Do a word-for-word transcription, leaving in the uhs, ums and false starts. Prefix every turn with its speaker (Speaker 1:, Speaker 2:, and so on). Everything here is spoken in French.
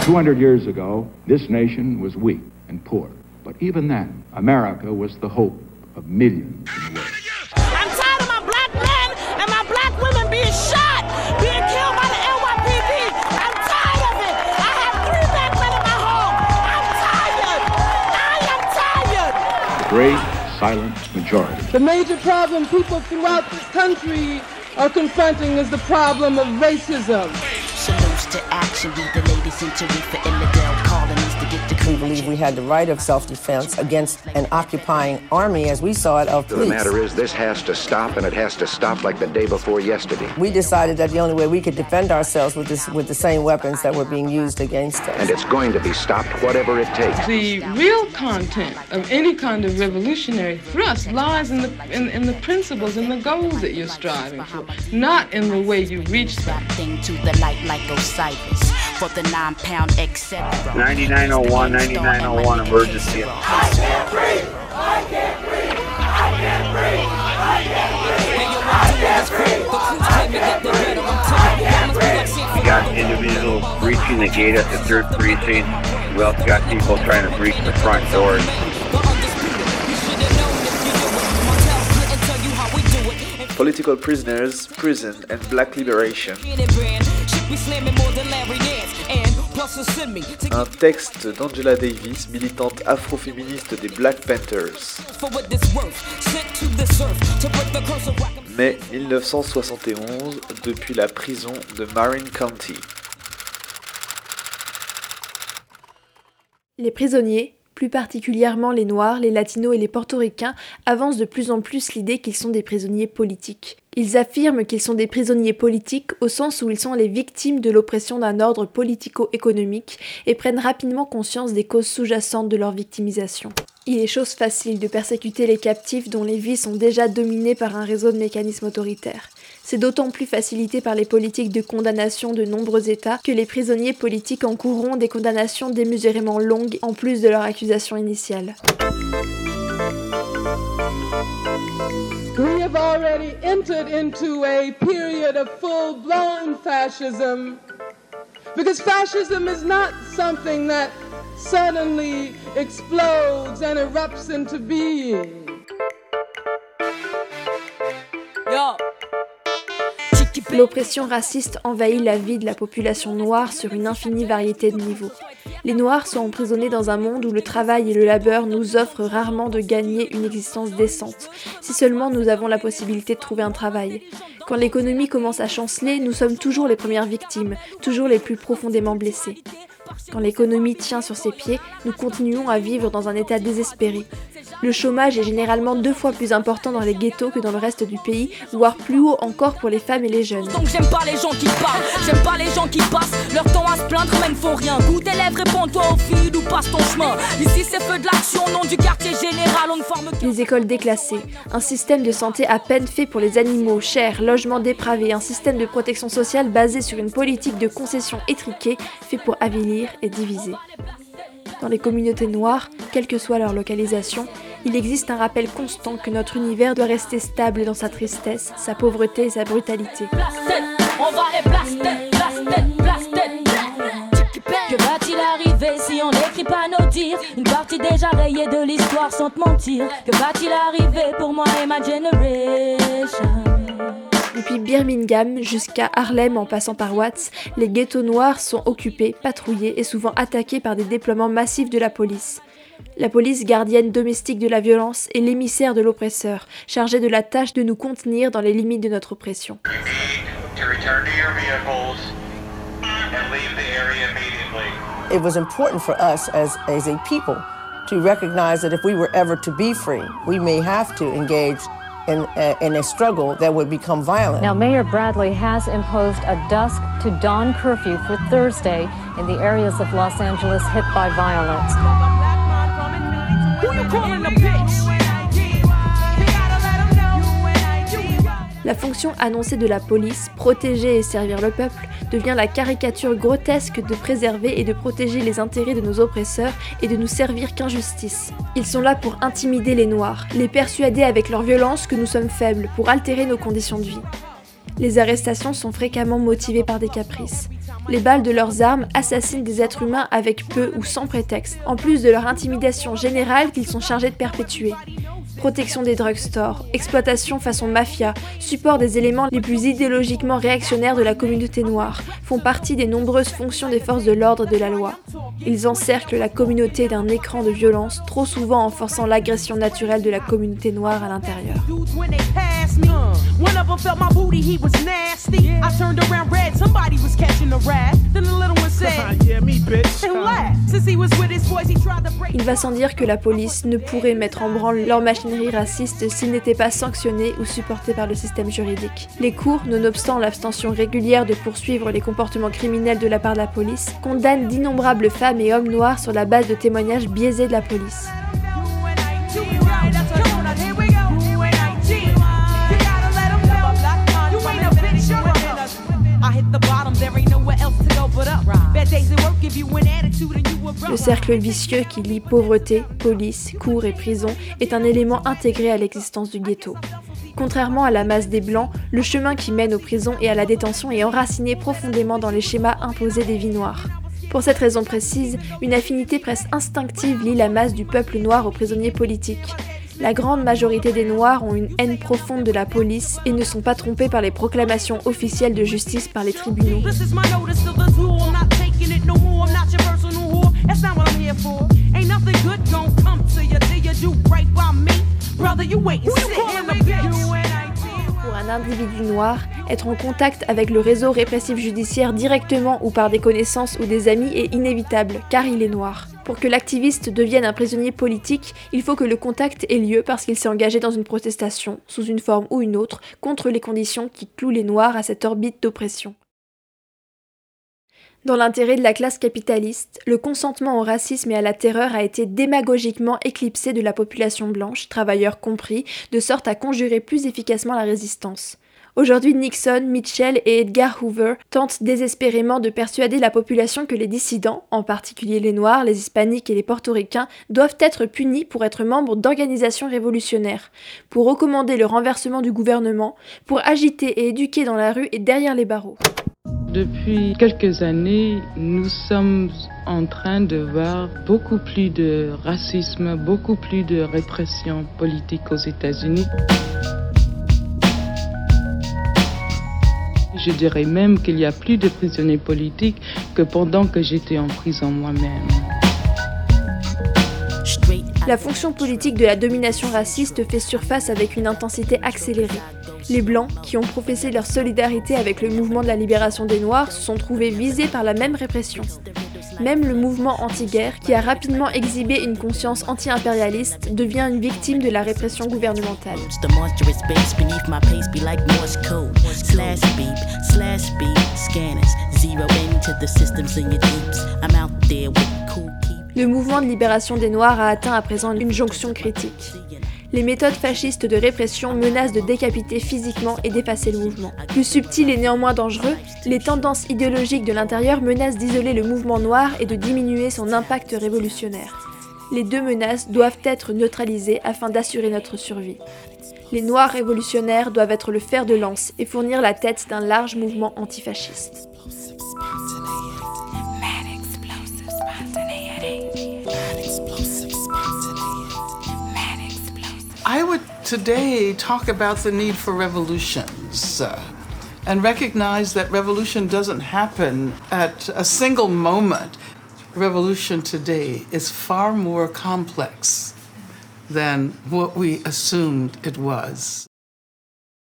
Speaker 1: two hundred years ago, this nation was weak and poor. But even then, America was the hope of millions in the world.
Speaker 2: I'm tired of my black men and my black women being shot, being killed by the N Y P D. I'm tired of it. I have three black men in my home. I'm tired. I am tired.
Speaker 1: The great silent majority.
Speaker 3: The major problem people throughout this country are confronting is the problem of racism.
Speaker 4: Salutes to action, be the latest entry for Illidale colonies to get the
Speaker 5: We believe we had the right of self-defense against an occupying army, as we saw it, of police.
Speaker 6: The matter is, this has to stop, and it has to stop like the day before yesterday.
Speaker 5: We decided that the only way we could defend ourselves with this, with the same weapons that were being used against us.
Speaker 6: And it's going to be stopped, whatever it takes.
Speaker 3: The real content of any kind of revolutionary thrust lies in the in, in the principles and the goals that you're striving for, not in the way you reach them.
Speaker 4: thing to the light like Osiris for the nine pound et cetera.
Speaker 7: ninety-nine oh one, ninety-nine oh one emergency.
Speaker 2: I can't breathe. I can't breathe. I can't breathe. I can't breathe. I can't breathe. I can't breathe.
Speaker 7: We got individuals breaching the gate at the third precinct. We also got people trying to breach the front doors.
Speaker 8: Political prisoners, prison and black liberation. Un texte d'Angela Davis, militante afroféministe des Black Panthers. Mai dix-neuf cent soixante et onze, depuis la prison de Marin County.
Speaker 9: Les prisonniers, plus particulièrement les Noirs, les Latinos et les Portoricains, avancent de plus en plus l'idée qu'ils sont des prisonniers politiques. Ils affirment qu'ils sont des prisonniers politiques au sens où ils sont les victimes de l'oppression d'un ordre politico-économique et prennent rapidement conscience des causes sous-jacentes de leur victimisation. Il est chose facile de persécuter les captifs dont les vies sont déjà dominées par un réseau de mécanismes autoritaires. C'est d'autant plus facilité par les politiques de condamnation de nombreux États que les prisonniers politiques encourront des condamnations démesurément longues en plus de leur accusation initiale.
Speaker 3: We have already entered into a period of full-blown fascism, because fascism is not something that suddenly explodes and erupts into being.
Speaker 2: Yo.
Speaker 9: L'oppression raciste envahit la vie de la population noire sur une infinie variété de niveaux. Les Noirs sont emprisonnés dans un monde où le travail et le labeur nous offrent rarement de gagner une existence décente, si seulement nous avons la possibilité de trouver un travail. Quand l'économie commence à chanceler, nous sommes toujours les premières victimes, toujours les plus profondément blessés. Quand l'économie tient sur ses pieds, nous continuons à vivre dans un état désespéré. Le chômage est généralement deux fois plus important dans les ghettos que dans le reste du pays, voire plus haut encore pour les femmes et les jeunes.
Speaker 2: Donc j'aime pas les gens qui parlent, j'aime pas les gens qui passent leur temps à se plaindre même font rien. Goûte tes lèvres, réponds-toi au fil ou passe ton chemin. Ici c'est feu de l'action, nom du quartier général, on ne forme que...
Speaker 9: Les écoles déclassées, un système de santé à peine fait pour les animaux, cher, logements dépravés, un système de protection sociale basé sur une politique de concession étriquée, fait pour avilir et diviser. Dans les communautés noires, quelle que soit leur localisation, il existe un rappel constant que notre univers doit rester stable dans sa tristesse, sa pauvreté et sa brutalité.
Speaker 2: On va les blaster, blaster, blaster. Que va-t-il arriver si on n'écrit pas nos dires? Une partie déjà rayée de l'histoire sans te mentir. Que va-t-il arriver pour moi et ma generation?
Speaker 9: Depuis Birmingham jusqu'à Harlem en passant par Watts, les ghettos noirs sont occupés, patrouillés et souvent attaqués par des déploiements massifs de la police. La police gardienne domestique de la violence est l'émissaire de l'oppresseur, chargée de la tâche de nous contenir dans les limites de notre oppression.
Speaker 5: It was important for us as, as a people to recognize that if we were ever to be free, we may have to engage In a, in a struggle that would become violent.
Speaker 10: Now, Mayor Bradley has imposed a dusk to dawn curfew for Thursday in the areas of Los Angeles hit by violence.
Speaker 9: La fonction annoncée de la police, protéger et servir le peuple, devient la caricature grotesque de préserver et de protéger les intérêts de nos oppresseurs et de nous servir qu'injustice. Ils sont là pour intimider les Noirs, les persuader avec leur violence que nous sommes faibles, pour altérer nos conditions de vie. Les arrestations sont fréquemment motivées par des caprices. Les balles de leurs armes assassinent des êtres humains avec peu ou sans prétexte, en plus de leur intimidation générale qu'ils sont chargés de perpétuer. Protection des drugstores, exploitation façon mafia, support des éléments les plus idéologiquement réactionnaires de la communauté noire, font partie des nombreuses fonctions des forces de l'ordre et de la loi. Ils encerclent la communauté d'un écran de violence, trop souvent en forçant l'agression naturelle de la communauté noire à l'intérieur. Il va sans dire que la police ne pourrait mettre en branle leur machinerie raciste s'ils n'étaient pas sanctionnés ou supportés par le système juridique. Les cours, nonobstant l'abstention régulière de poursuivre les comportements criminels de la part de la police, condamnent d'innombrables femmes et hommes noirs sur la base de témoignages biaisés de la police. Le cercle vicieux qui lie pauvreté, police, cours et prison est un élément intégré à l'existence du ghetto. Contrairement à la masse des Blancs, le chemin qui mène aux prisons et à la détention est enraciné profondément dans les schémas imposés des vies noires. Pour cette raison précise, une affinité presque instinctive lie la masse du peuple noir aux prisonniers politiques. La grande majorité des Noirs ont une haine profonde de la police et ne sont pas trompés par les proclamations officielles de justice par les tribunaux. Pour un individu noir, être en contact avec le réseau répressif judiciaire directement ou par des connaissances ou des amis est inévitable, car il est noir. Pour que l'activiste devienne un prisonnier politique, il faut que le contact ait lieu parce qu'il s'est engagé dans une protestation, sous une forme ou une autre, contre les conditions qui clouent les Noirs à cette orbite d'oppression. Dans l'intérêt de la classe capitaliste, le consentement au racisme et à la terreur a été démagogiquement éclipsé de la population blanche, travailleurs compris, de sorte à conjurer plus efficacement la résistance. Aujourd'hui, Nixon, Mitchell et Edgar Hoover tentent désespérément de persuader la population que les dissidents, en particulier les Noirs, les Hispaniques et les Portoricains, doivent être punis pour être membres d'organisations révolutionnaires, pour recommander le renversement du gouvernement, pour agiter et éduquer dans la rue et derrière les barreaux.
Speaker 3: Depuis quelques années, nous sommes en train de voir beaucoup plus de racisme, beaucoup plus de répression politique aux États-Unis. Je dirais même qu'il y a plus de prisonniers politiques que pendant que j'étais en prison moi-même.
Speaker 9: La fonction politique de la domination raciste fait surface avec une intensité accélérée. Les Blancs, qui ont professé leur solidarité avec le mouvement de la libération des Noirs, se sont trouvés visés par la même répression. Même le mouvement anti-guerre, qui a rapidement exhibé une conscience anti-impérialiste, devient une victime de la répression gouvernementale. Le mouvement de libération des Noirs a atteint à présent une jonction critique. Les méthodes fascistes de répression menacent de décapiter physiquement et d'effacer le mouvement. Plus subtil et néanmoins dangereux, les tendances idéologiques de l'intérieur menacent d'isoler le mouvement noir et de diminuer son impact révolutionnaire. Les deux menaces doivent être neutralisées afin d'assurer notre survie. Les Noirs révolutionnaires doivent être le fer de lance et fournir la tête d'un large mouvement antifasciste.
Speaker 11: I would today talk about the need for revolutions uh, and recognize that revolution doesn't happen at a single moment. Revolution today is far more complex than what we assumed it was.